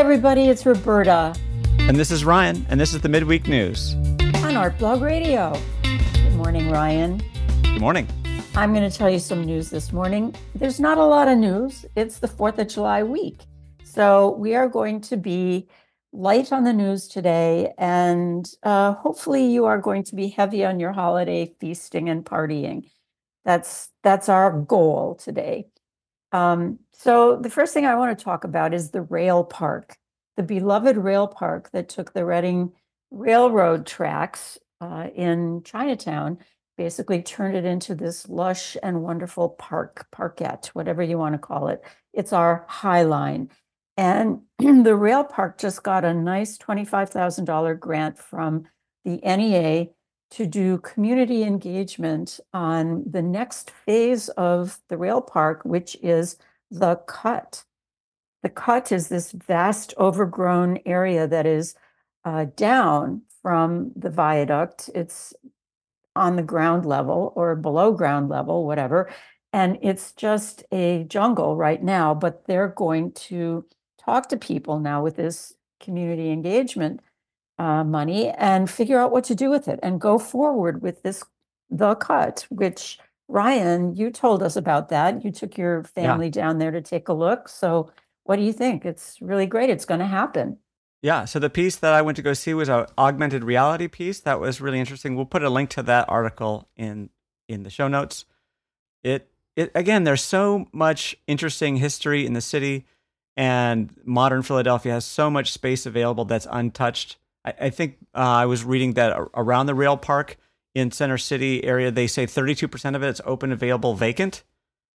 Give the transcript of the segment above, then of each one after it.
everybody, it's Roberta And this is Ryan, and this is the Midweek News. on Art Blog Radio. Good morning, Ryan. Good morning. I'm going to tell you some news this morning. There's not a lot of news. It's the 4th of July week. So we are going to be light on the news today, and hopefully you are going to be heavy on your holiday feasting and partying. That's our goal today. So the first thing I want to talk about is the rail park, the beloved rail park that took the Reading Railroad tracks in Chinatown, basically turned it into this lush and wonderful parkette, whatever you want to call it. It's our High Line. And the rail park just got a nice $25,000 grant from the NEA to do community engagement on the next phase of the rail park, which is the Cut. The Cut is this vast overgrown area that is down from the viaduct. It's on the ground level or below ground level, whatever. And it's just a jungle right now, but they're going to talk to people now with this community engagement money and figure out what to do with it and go forward with the Cut, which Ryan, you told us about that. You took your family down there to take a look. So what do you think? It's really great. It's going to happen. Yeah, so the piece that I went to go see was an augmented reality piece. That was really interesting. We'll put a link to that article in the show notes. It again, there's so much interesting history in the city, and modern Philadelphia has so much space available that's untouched. I think I was reading that around the rail park in Center City area, they say 32% of it is open, available, vacant.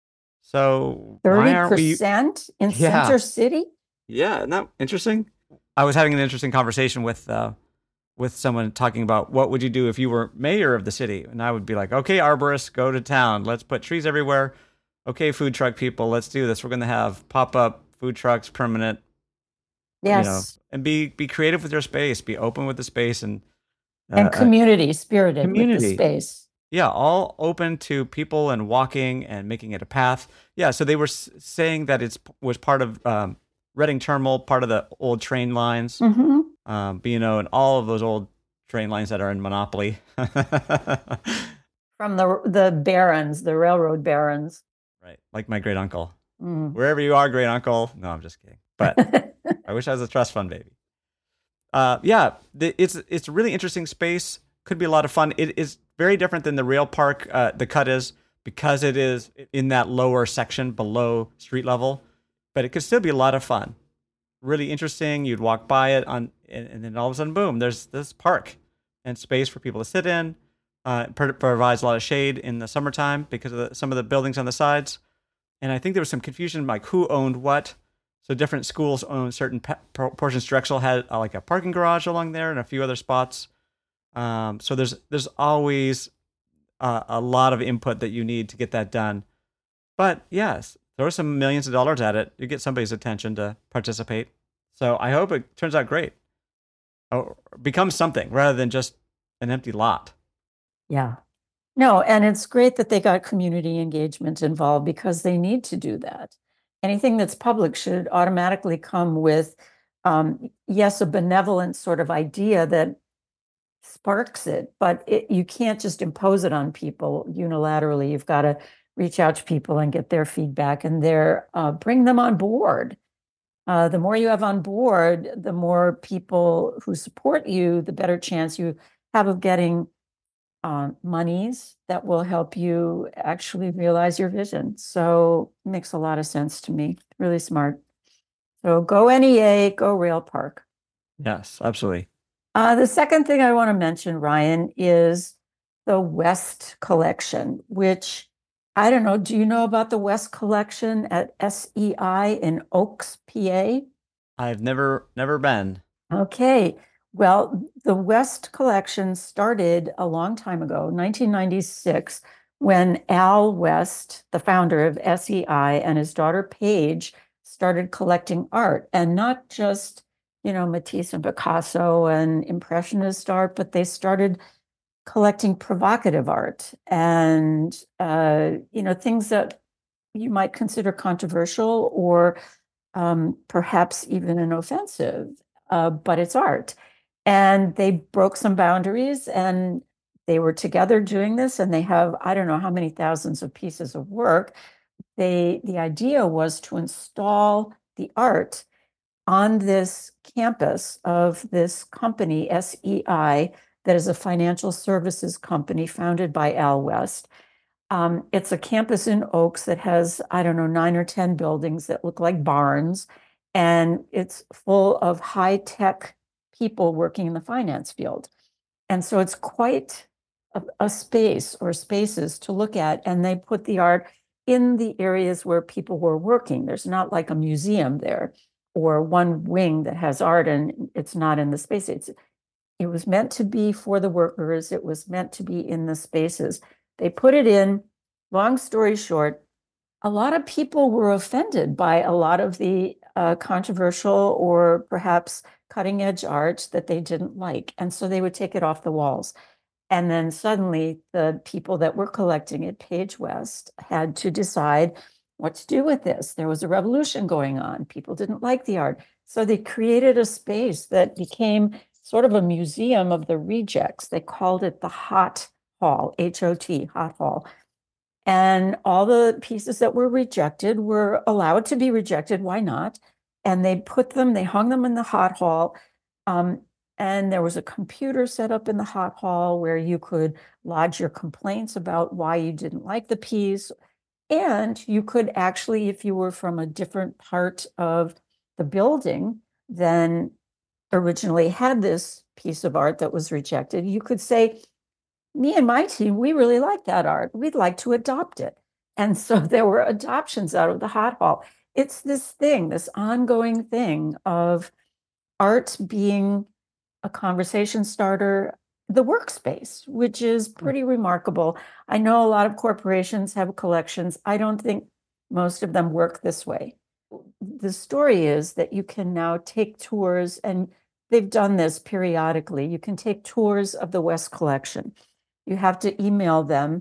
So 30% in Center City? Yeah, isn't that interesting? I was having an interesting conversation with someone talking about what would you do if you were mayor of the city, and I would be like, okay, arborists, go to town. Let's put trees everywhere. Okay, food truck people, let's do this. We're going to have pop-up food trucks, permanent. Yes. And be creative with your space, be open with the space, and community spirited with the space. Yeah, all open to people and walking and making it a path. Yeah, so they were saying that was part of Reading Terminal, part of the old train lines, and all of those old train lines that are in Monopoly. From the barons, the railroad barons. Right, like my great uncle. Wherever you are, great uncle. No, I'm just kidding. But I wish I was a trust fund baby. It's a really interesting space. Could be a lot of fun. It is very different than the rail park. The Cut is, because it is in that lower section below street level, but it could still be a lot of fun. Really interesting. You'd walk by it and then all of a sudden, boom, there's this park and space for people to sit in. Provides a lot of shade in the summertime because of some of the buildings on the sides. And I think there was some confusion like who owned what. So different schools own certain portions. Drexel had like a parking garage along there and a few other spots. So there's always a lot of input that you need to get that done. But yes, throw some millions of dollars at it. You get somebody's attention to participate. So I hope it turns out great. Or becomes something rather than just an empty lot. Yeah. No, and it's great that they got community engagement involved because they need to do that. Anything that's public should automatically come with, yes, a benevolent sort of idea that sparks it, but you can't just impose it on people unilaterally. You've got to reach out to people and get their feedback and bring them on board. The more you have on board, the more people who support you, the better chance you have of getting monies that will help you actually realize your vision. So it makes a lot of sense to me. Really smart. So go NEA, go Rail Park. Yes, absolutely. The second thing I want to mention, Ryan, is the West Collection, which I don't know. Do you know about the West Collection at SEI in Oaks, PA? I've never been. Okay. Well, the West Collection started a long time ago, 1996, when Al West, the founder of SEI, and his daughter Paige started collecting art, and not just, Matisse and Picasso and Impressionist art, but they started collecting provocative art and, things that you might consider controversial or perhaps even an offensive, but it's art. And they broke some boundaries and they were together doing this, and they have, I don't know how many thousands of pieces of work. The idea was to install the art on this campus of this company, SEI, that is a financial services company founded by Al West. It's a campus in Oaks that has, I don't know, 9 or 10 buildings that look like barns, and it's full of high-tech people working in the finance field. And so it's quite a space or spaces to look at, and they put the art in the areas where people were working. There's not like a museum there or one wing that has art and it's not in the space. It was meant to be for the workers. It was meant to be in the spaces. They put it in. Long story short, a lot of people were offended by a lot of the controversial or perhaps cutting edge art that they didn't like. And so they would take it off the walls. And then suddenly the people that were collecting it, Page West, had to decide what to do with this. There was a revolution going on. People didn't like the art. So they created a space that became sort of a museum of the rejects. They called it the Hot Hall, H-O-T, Hot Hall. And all the pieces that were rejected were allowed to be rejected. Why not? And they hung them in the hot hall. And there was a computer set up in the hot hall where you could lodge your complaints about why you didn't like the piece. And you could actually, if you were from a different part of the building than originally had this piece of art that was rejected, you could say, me and my team, we really like that art. We'd like to adopt it. And so there were adoptions out of the hot hall. It's this thing, this ongoing thing of art being a conversation starter, the workspace, which is pretty remarkable. I know a lot of corporations have collections. I don't think most of them work this way. The story is that you can now take tours, and they've done this periodically. You can take tours of the West Collection. You have to email them,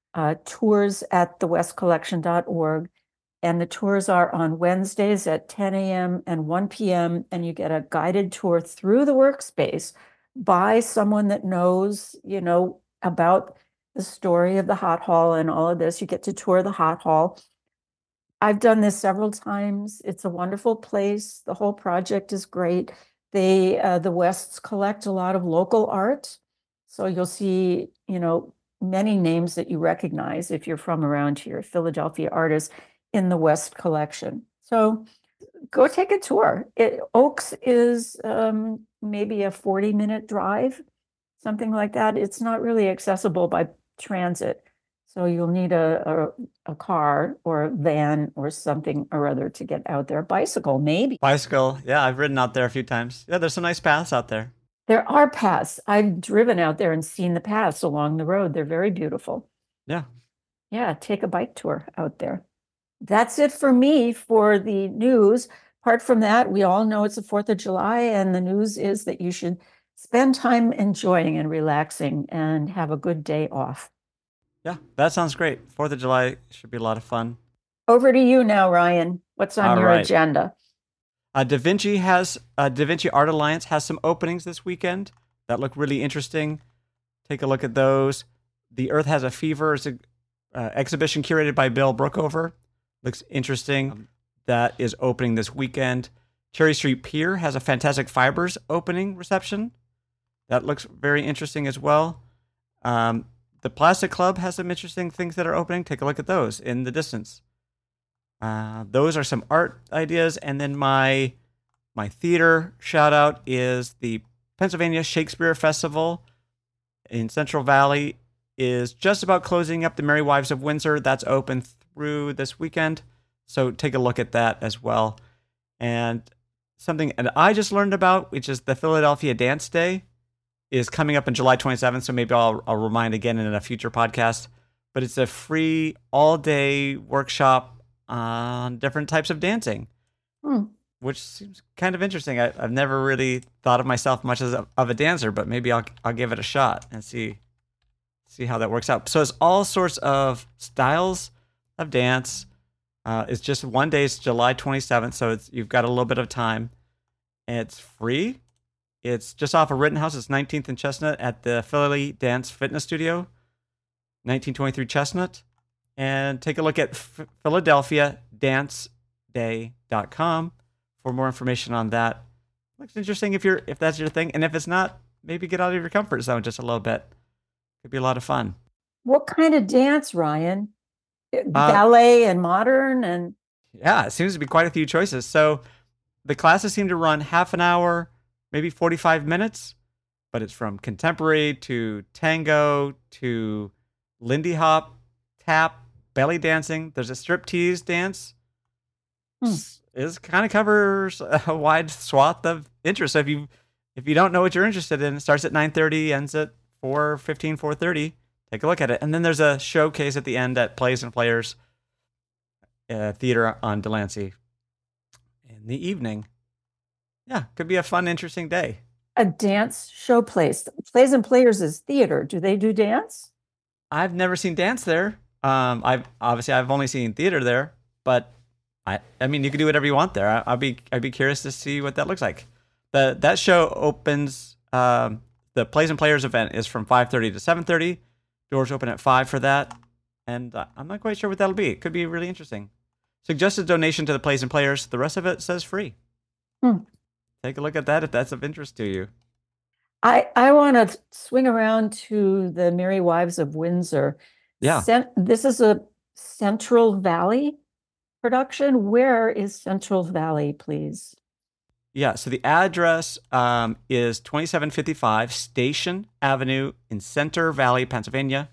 tours@thewestcollection.org. And the tours are on Wednesdays at 10 a.m. and 1 p.m. And you get a guided tour through the workspace by someone that knows, about the story of the hot hall and all of this. You get to tour the hot hall. I've done this several times. It's a wonderful place. The whole project is great. The Wests collect a lot of local art. So you'll see, many names that you recognize if you're from around here, Philadelphia artists in the West collection. So go take a tour. Oaks is maybe a 40-minute drive, something like that. It's not really accessible by transit. So you'll need a car or a van or something or other to get out there. Bicycle, maybe. Bicycle. Yeah, I've ridden out there a few times. Yeah, there's some nice paths out there. There are paths. I've driven out there and seen the paths along the road. They're very beautiful. Yeah. Yeah, take a bike tour out there. That's it for me for the news. Apart from that, we all know it's the 4th of July, and the news is that you should spend time enjoying and relaxing and have a good day off. Yeah, that sounds great. 4th of July should be a lot of fun. Over to you now, Ryan. What's on your agenda? Da Vinci Art Alliance has some openings this weekend that look really interesting. Take a look at those. The Earth Has a Fever is an exhibition curated by Bill Brookover. Looks interesting. That is opening this weekend. Cherry Street Pier has a Fantastic Fibers opening reception. That looks very interesting as well. The Plastic Club has some interesting things that are opening. Take a look at those in the distance. Those are some art ideas. And then my theater shout out is the Pennsylvania Shakespeare Festival in Central Valley is just about closing up. The Merry Wives of Windsor, that's open through this weekend. So take a look at that as well. And something that I just learned about, which is the Philadelphia Dance Day, is coming up on July 27th. So maybe I'll remind again in a future podcast. But it's a free all-day workshop on different types of dancing, which seems kind of interesting. I've never really thought of myself much as of a dancer, but maybe I'll give it a shot and see how that works out. So it's all sorts of styles of dance, It's just one day. It's July 27th, so you've got a little bit of time. And it's free. It's just off of Rittenhouse. It's 19th and Chestnut at the Philly Dance Fitness Studio, 1923 Chestnut. And take a look at PhiladelphiaDanceDay.com for more information on that. Looks interesting if that's your thing. And if it's not, maybe get out of your comfort zone just a little bit. Could be a lot of fun. What kind of dance, Ryan? Ballet and modern and... Yeah, it seems to be quite a few choices. So the classes seem to run half an hour, maybe 45 minutes, but it's from contemporary to tango to Lindy hop, tap, belly dancing. There's a striptease dance. It kind of covers a wide swath of interest. So if you don't know what you're interested in, it starts at 9:30, ends at 4:15, 4:30. Take a look at it. And then there's a showcase at the end at Plays and Players Theater on Delancey in the evening. Yeah, could be a fun, interesting day. A dance show place. Plays and Players is theater. Do they do dance? I've never seen dance there. I've only seen theater there, but I mean, you can do whatever you want there. I'd be curious to see what that looks like. That show opens. The Plays and Players event is from 5:30 to 7:30. Doors open at 5 for that, and I'm not quite sure what that'll be. It could be really interesting. Suggested donation to the Plays and Players. The rest of it says free. Take a look at that if that's of interest to you. I want to swing around to the Merry Wives of Windsor. Yeah. This is a Central Valley production. Where is Central Valley, please? Yeah, so the address is 2755 Station Avenue in Center Valley, Pennsylvania.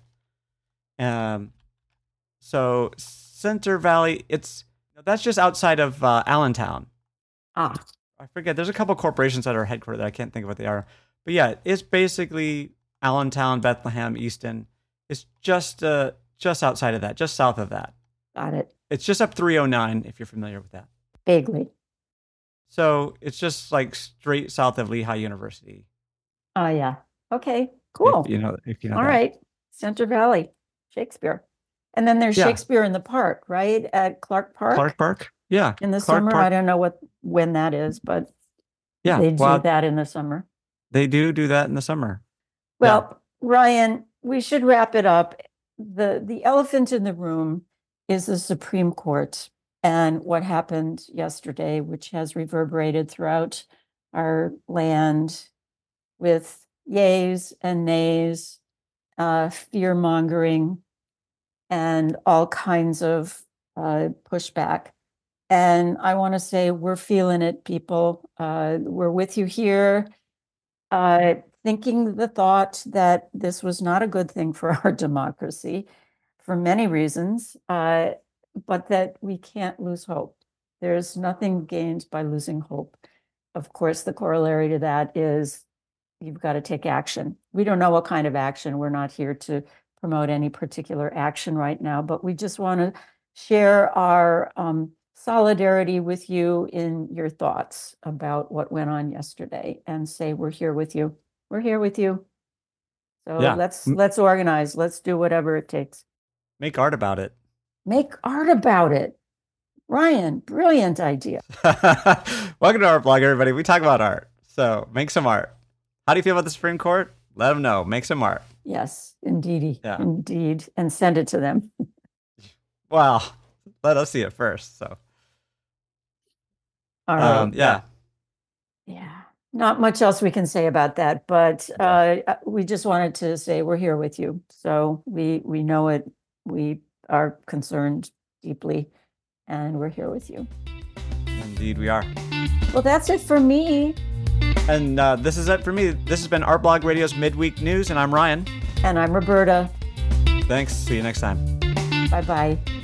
So Center Valley, that's just outside of Allentown. I forget. There's a couple corporations that are headquartered. I can't think of what they are. But yeah, it's basically Allentown, Bethlehem, Easton. It's just outside of that, just south of that. Got it. It's just up 309, if you're familiar with that. Vaguely. So it's just like straight south of Lehigh University. Oh, yeah. Okay, cool. If you know All that. Right. Center Valley, Shakespeare. And then there's Shakespeare in the Park, right? At Clark Park? Clark Park, yeah. In the Clark summer. Park. I don't know when that is, but they do that in the summer. They do that in the summer. Well, Ryan, we should wrap it up. The elephant in the room is the Supreme Court and what happened yesterday, which has reverberated throughout our land with yays and nays, fear-mongering, and all kinds of pushback. And I want to say we're feeling it, people. We're with you here, thinking the thought that this was not a good thing for our democracy for many reasons, but that we can't lose hope. There's nothing gained by losing hope. Of course, the corollary to that is you've got to take action. We don't know what kind of action. We're not here to promote any particular action right now, but we just want to share our solidarity with you in your thoughts about what went on yesterday and say, we're here with you. We're here with you. So let's organize. Let's do whatever it takes. Make art about it. Make art about it. Ryan, brilliant idea. Welcome to our blog, everybody. We talk about art. So make some art. How do you feel about the Supreme Court? Let them know. Make some art. Yes, indeed. Yeah. Indeed. And send it to them. Well, let us see it first. So. All right. Yeah. Not much else we can say about that, but we just wanted to say we're here with you. So we know it. We are concerned deeply, and we're here with you. Indeed, we are. Well, that's it for me. And this is it for me. This has been Art Blog Radio's Midweek News, and I'm Ryan. And I'm Roberta. Thanks. See you next time. Bye-bye.